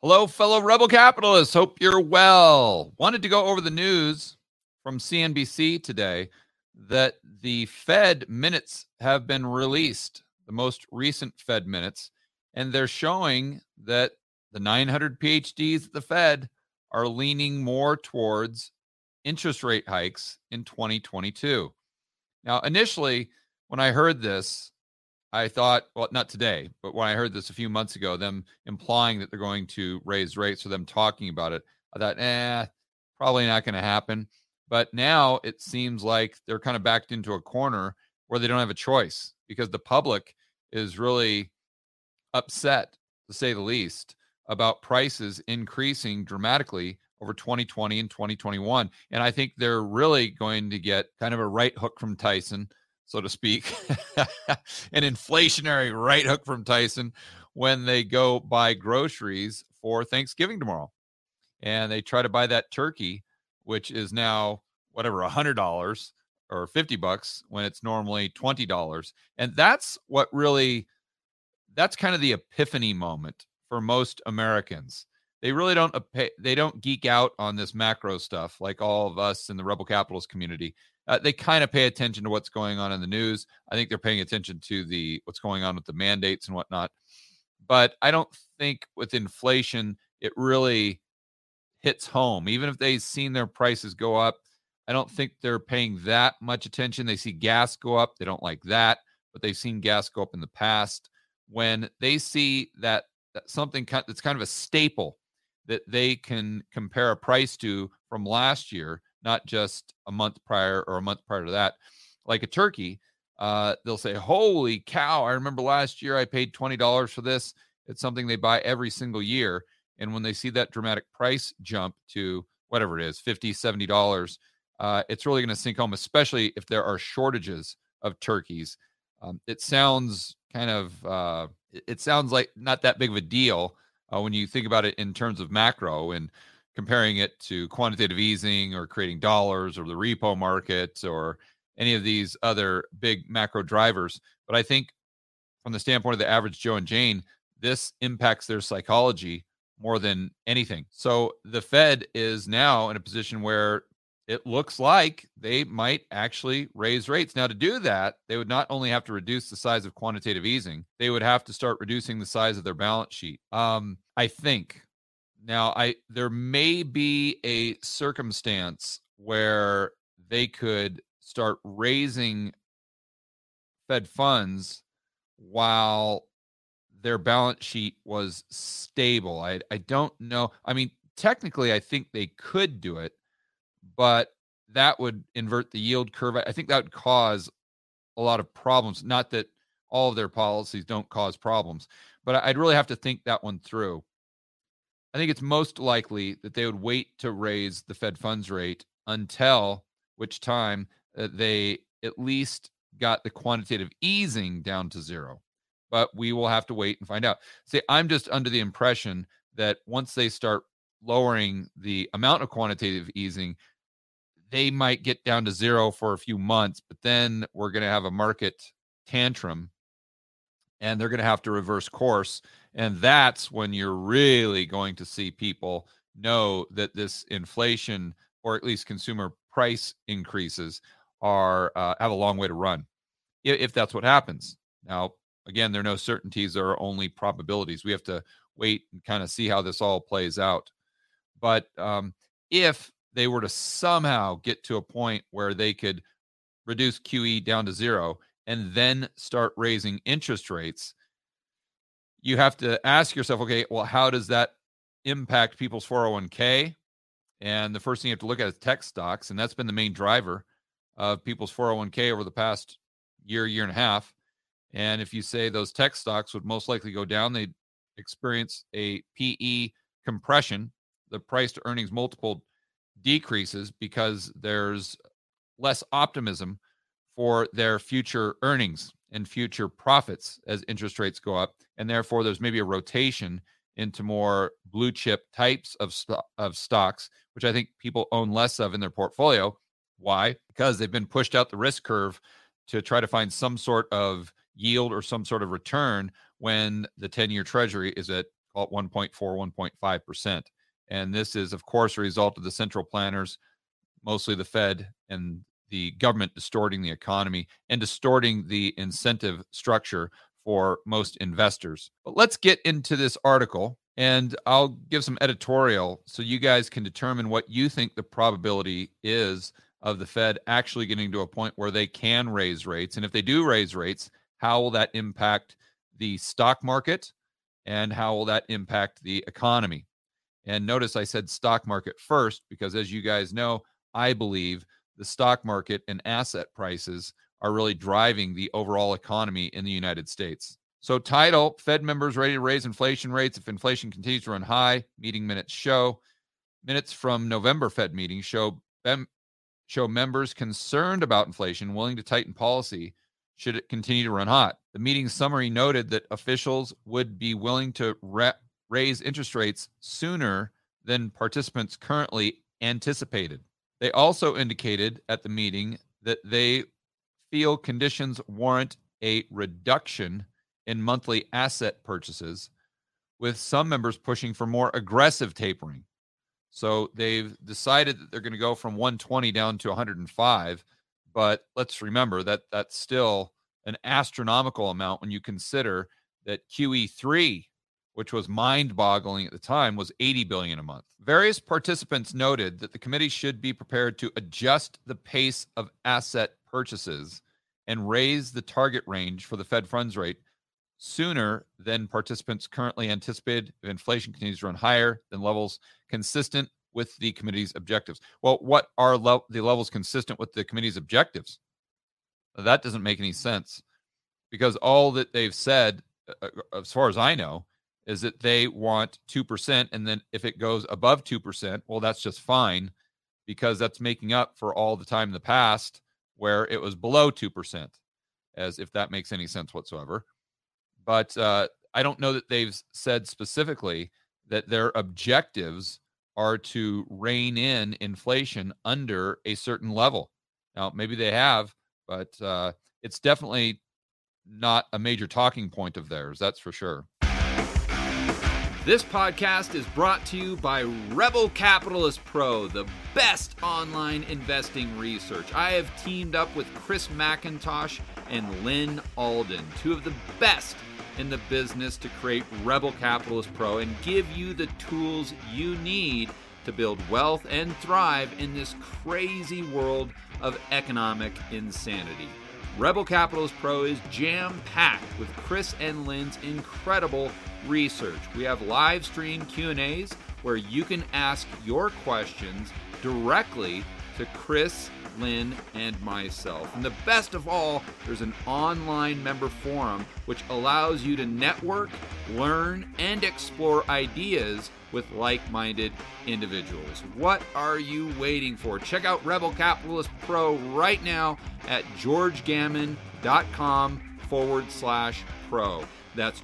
Hello, fellow rebel capitalists. Hope you're well. Wanted to go over the news from CNBC today that the Fed minutes have been released, the most recent Fed minutes, and they're showing that the 900 PhDs at the Fed are leaning more towards interest rate hikes in 2022. Now, initially, when I heard this, I thought, well, not today, but when I heard this a few months ago, them implying that they're going to raise rates or them talking about it, I thought, probably not going to happen. But now it seems like they're kind of backed into a corner where they don't have a choice because the public is really upset, to say the least, about prices increasing dramatically over 2020 and 2021. And I think they're really going to get kind of a right hook from Tyson, so to speak, an inflationary right hook from Tyson when they go buy groceries for Thanksgiving tomorrow. And they try to buy that turkey, which is now whatever, $100 or $50 when it's normally $20. And that's kind of the epiphany moment for most Americans. They really don't geek out on this macro stuff like all of us in the Rebel Capitalist community. They kind of pay attention to what's going on in the news. I think they're paying attention to what's going on with the mandates and whatnot. But I don't think with inflation, it really hits home. Even if they've seen their prices go up, I don't think they're paying that much attention. They see gas go up. They don't like that, but they've seen gas go up in the past. When they see that something that's kind of a staple that they can compare a price to from last year, not just a month prior or a month prior to that, like a turkey, they'll say, holy cow, I remember last year I paid $20 for this. It's something they buy every single year. And when they see that dramatic price jump to whatever it is, $50, $70, it's really going to sink home, especially if there are shortages of turkeys. It sounds like not that big of a deal when you think about it in terms of macro and comparing it to quantitative easing or creating dollars or the repo market or any of these other big macro drivers. But I think from the standpoint of the average Joe and Jane, this impacts their psychology more than anything. So the Fed is now in a position where it looks like they might actually raise rates. Now, to do that, they would not only have to reduce the size of quantitative easing, they would have to start reducing the size of their balance sheet. I think. Now, there may be a circumstance where they could start raising Fed funds while their balance sheet was stable. I don't know. I mean, technically, I think they could do it, but that would invert the yield curve. I think that would cause a lot of problems. Not that all of their policies don't cause problems, but I'd really have to think that one through. I think it's most likely that they would wait to raise the Fed funds rate until which time they at least got the quantitative easing down to zero. But we will have to wait and find out. See, I'm just under the impression that once they start lowering the amount of quantitative easing, they might get down to zero for a few months, but then we're going to have a market tantrum and they're going to have to reverse course. And that's when you're really going to see people know that this inflation, or at least consumer price increases, have a long way to run, if that's what happens. Now, again, there are no certainties. There are only probabilities. We have to wait and kind of see how this all plays out. But if they were to somehow get to a point where they could reduce QE down to zero and then start raising interest rates, you have to ask yourself, okay, well, how does that impact people's 401k? And the first thing you have to look at is tech stocks, and that's been the main driver of people's 401k over the past year and a half. And if you say those tech stocks would most likely go down, they'd experience a PE compression, the price to earnings multiple decreases because there's less optimism for their future earnings and future profits as interest rates go up. And therefore, there's maybe a rotation into more blue chip types of stocks, which I think people own less of in their portfolio. Why? Because they've been pushed out the risk curve to try to find some sort of yield or some sort of return when the 10-year treasury is at call it 1.4, 1.5%. And this is, of course, a result of the central planners, mostly the Fed and the government, distorting the economy and distorting the incentive structure for most investors. But let's get into this article, and I'll give some editorial so you guys can determine what you think the probability is of the Fed actually getting to a point where they can raise rates. And if they do raise rates, how will that impact the stock market, and how will that impact the economy? And notice I said stock market first, because as you guys know, I believe the stock market and asset prices are really driving the overall economy in the United States. So title, Fed members ready to raise inflation rates if inflation continues to run high. Meeting minutes show. Minutes from November Fed meeting show members concerned about inflation willing to tighten policy should it continue to run hot. The meeting summary noted that officials would be willing to raise interest rates sooner than participants currently anticipated. They also indicated at the meeting that they feel conditions warrant a reduction in monthly asset purchases, with some members pushing for more aggressive tapering. So they've decided that they're going to go from 120 down to 105, but let's remember that that's still an astronomical amount when you consider that QE3, which was mind-boggling at the time, was $80 billion a month. Various participants noted that the committee should be prepared to adjust the pace of asset purchases and raise the target range for the Fed funds rate sooner than participants currently anticipated if inflation continues to run higher than levels consistent with the committee's objectives. Well, what are the levels consistent with the committee's objectives? That doesn't make any sense, because all that they've said, as far as I know, is that they want 2%, and then if it goes above 2%, well, that's just fine, because that's making up for all the time in the past where it was below 2%, as if that makes any sense whatsoever. But I don't know that they've said specifically that their objectives are to rein in inflation under a certain level. Now, maybe they have, but it's definitely not a major talking point of theirs, that's for sure. This podcast is brought to you by Rebel Capitalist Pro, the best online investing research. I have teamed up with Chris McIntosh and Lynn Alden, two of the best in the business, to create Rebel Capitalist Pro and give you the tools you need to build wealth and thrive in this crazy world of economic insanity. Rebel Capitalist Pro is jam-packed with Chris and Lynn's incredible research. We have live stream Q&As where you can ask your questions directly to Chris, Lynn, and myself. And the best of all, there's an online member forum which allows you to network, learn, and explore ideas with like-minded individuals. What are you waiting for? Check out Rebel Capitalist Pro right now at georgegammon.com/pro. That's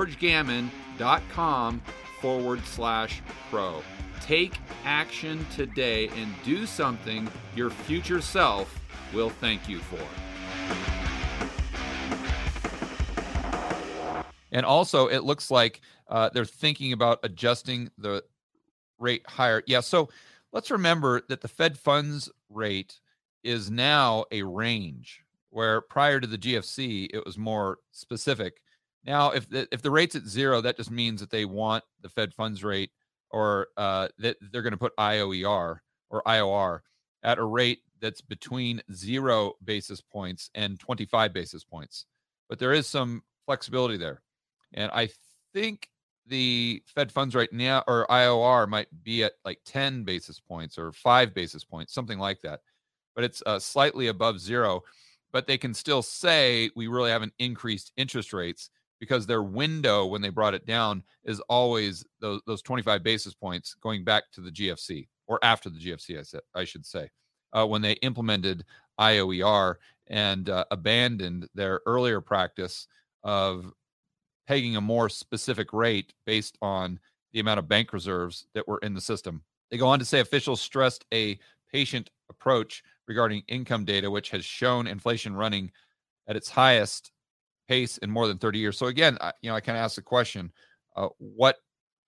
georgegammon.com/pro. Take action today and do something your future self will thank you for. And also, it looks like they're thinking about adjusting the rate higher. Yeah, so let's remember that the Fed funds rate is now a range, where prior to the GFC, it was more specific. Now, if the rate's at zero, that just means that they want the Fed funds rate, or that they're going to put IOER or IOR at a rate that's between 0 basis points and 25 basis points. But there is some flexibility there. And I think the Fed funds rate now, or IOR, might be at like 10 basis points or 5 basis points, something like that. But it's slightly above 0. But they can still say we really haven't increased interest rates, because their window when they brought it down is always those 25 basis points going back to the GFC, or after the GFC, I should say, when they implemented IOER and abandoned their earlier practice of pegging a more specific rate based on the amount of bank reserves that were in the system. They go on to say officials stressed a patient approach regarding income data, which has shown inflation running at its highest pace in more than 30 years. So again, I kind of asked the question, what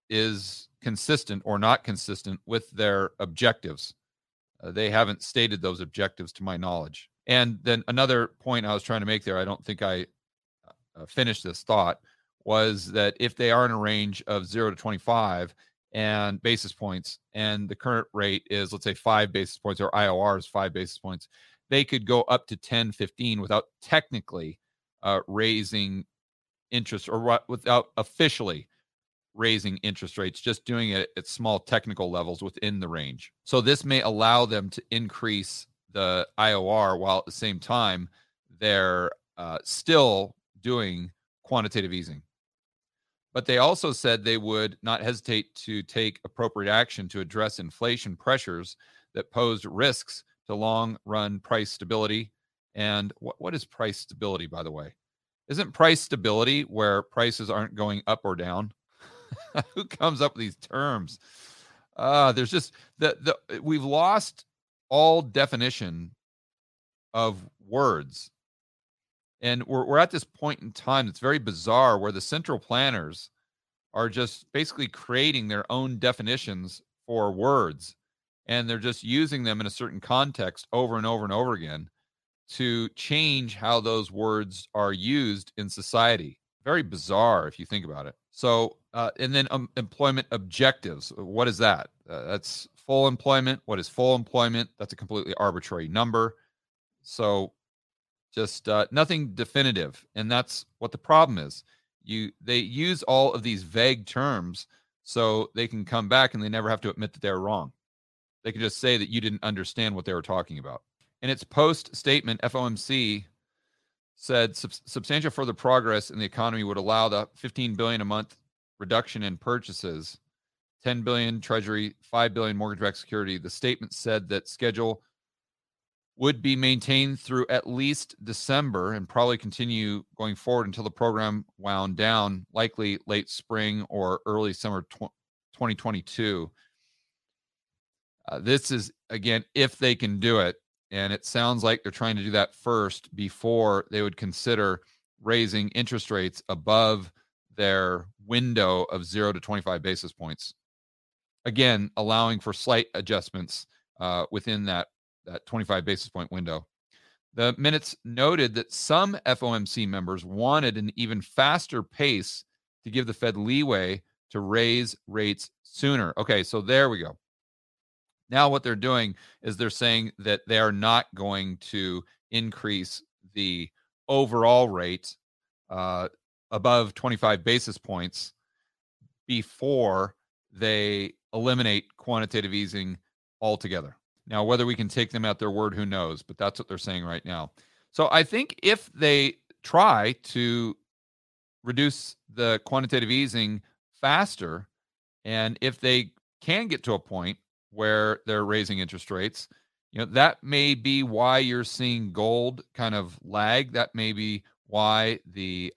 is consistent or not consistent with their objectives. They haven't stated those objectives to my knowledge. And then another point I was trying to make there, I don't think I finished this thought, was that if they are in a range of 0 to 25 and basis points, and the current rate is, let's say, 5 basis points, or IOR is 5 basis points, they could go up to 10, 15 without technically raising interest, or without officially raising interest rates, just doing it at small technical levels within the range. So this may allow them to increase the IOR while at the same time they're still doing quantitative easing. But they also said they would not hesitate to take appropriate action to address inflation pressures that posed risks to long-run price stability. And what is price stability, by the way? Isn't price stability where prices aren't going up or down? Who comes up with these terms? There's just we've lost all definition of words, and we're at this point in time that's very bizarre, where the central planners are just basically creating their own definitions for words, and they're just using them in a certain context over and over and over again to change how those words are used in society. Very bizarre if you think about it. So, and then employment objectives. What is that? That's full employment. What is full employment? That's a completely arbitrary number. So just nothing definitive. And that's what the problem is. They use all of these vague terms so they can come back and they never have to admit that they're wrong. They can just say that you didn't understand what they were talking about. In its post-statement, FOMC said substantial further progress in the economy would allow the $15 billion a month reduction in purchases, $10 billion Treasury, $5 billion mortgage-backed security. The statement said that schedule would be maintained through at least December and probably continue going forward until the program wound down, likely late spring or early summer 2022. This is, again, if they can do it. And it sounds like they're trying to do that first before they would consider raising interest rates above their window of 0 to 25 basis points. Again, allowing for slight adjustments within that 25 basis point window. The minutes noted that some FOMC members wanted an even faster pace to give the Fed leeway to raise rates sooner. Okay, so there we go. Now what they're doing is they're saying that they are not going to increase the overall rate above 25 basis points before they eliminate quantitative easing altogether. Now, whether we can take them at their word, who knows? But that's what they're saying right now. So I think if they try to reduce the quantitative easing faster, and if they can get to a point where they're raising interest rates, that may be why you're seeing gold kind of lag. That may be why the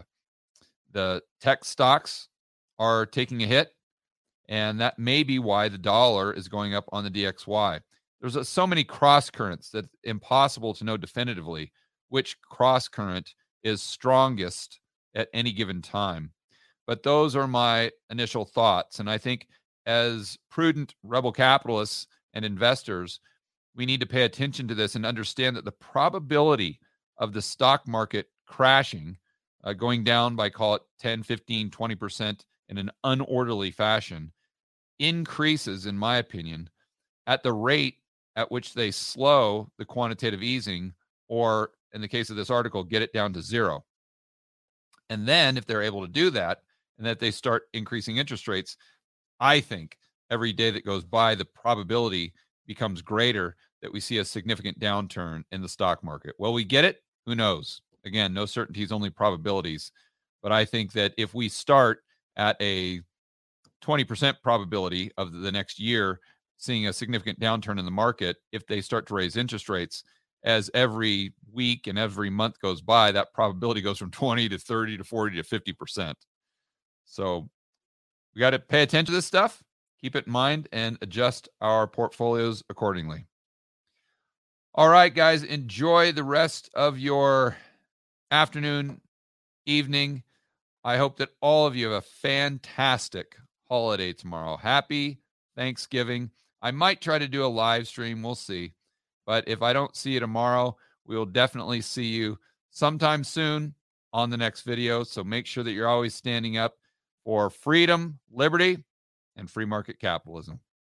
tech stocks are taking a hit, and that may be why the dollar is going up on the DXY. There's so many cross currents that it's impossible to know definitively which cross current is strongest at any given time. But those are my initial thoughts, and I think as prudent rebel capitalists and investors, we need to pay attention to this and understand that the probability of the stock market crashing, going down by, call it 10, 15, 20% in an unorderly fashion, increases, in my opinion, at the rate at which they slow the quantitative easing, or in the case of this article, get it down to 0. And then if they're able to do that, and that they start increasing interest rates, I think every day that goes by, the probability becomes greater that we see a significant downturn in the stock market. Will we get it? Who knows? Again, no certainties, only probabilities. But I think that if we start at a 20% probability of the next year seeing a significant downturn in the market, if they start to raise interest rates, as every week and every month goes by, that probability goes from 20 to 30 to 40 to 50%. So we got to pay attention to this stuff, keep it in mind, and adjust our portfolios accordingly. All right, guys, enjoy the rest of your afternoon, evening. I hope that all of you have a fantastic holiday tomorrow. Happy Thanksgiving. I might try to do a live stream. We'll see. But if I don't see you tomorrow, we will definitely see you sometime soon on the next video. So make sure that you're always standing up for freedom, liberty, and free market capitalism.